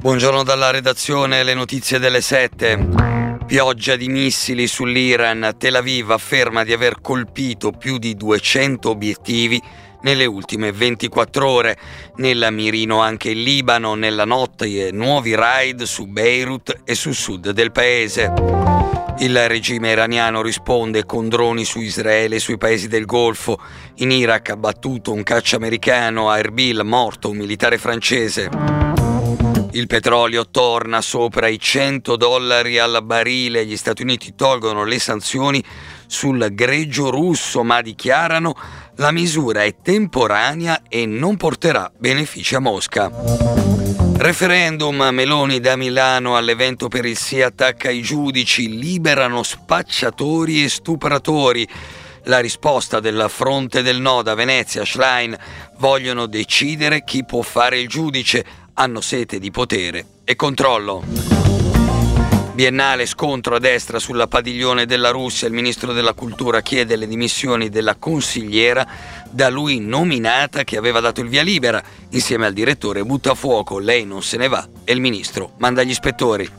Buongiorno dalla redazione, le notizie delle 7. Pioggia di missili sull'Iran. Tel Aviv afferma di aver colpito più di 200 obiettivi nelle ultime 24 ore. Nella mirino anche il Libano, nella notte nuovi raid su Beirut e sul sud del paese. Il regime iraniano risponde con droni su Israele e sui paesi del Golfo. In Iraq abbattuto un caccia americano, a Erbil morto un militare francese. Il petrolio torna sopra i $100 al barile. Gli Stati Uniti tolgono le sanzioni sul greggio russo, ma dichiarano la misura è temporanea e non porterà benefici a Mosca. Referendum, Meloni da Milano all'evento per il sì attacca i giudici, liberano spacciatori e stupratori. La risposta del fronte del no da Venezia, Schlein, vogliono decidere chi può fare il giudice, hanno sete di potere e controllo. Biennale, scontro a destra sulla padiglione della Russia, il ministro della cultura chiede le dimissioni della consigliera da lui nominata che aveva dato il via libera, insieme al direttore butta a fuoco, lei non se ne va e il ministro manda gli ispettori.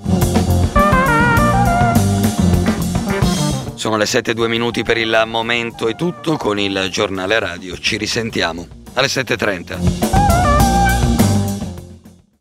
Sono le 7:02 per il momento, è tutto con il giornale radio, ci risentiamo alle 7:30.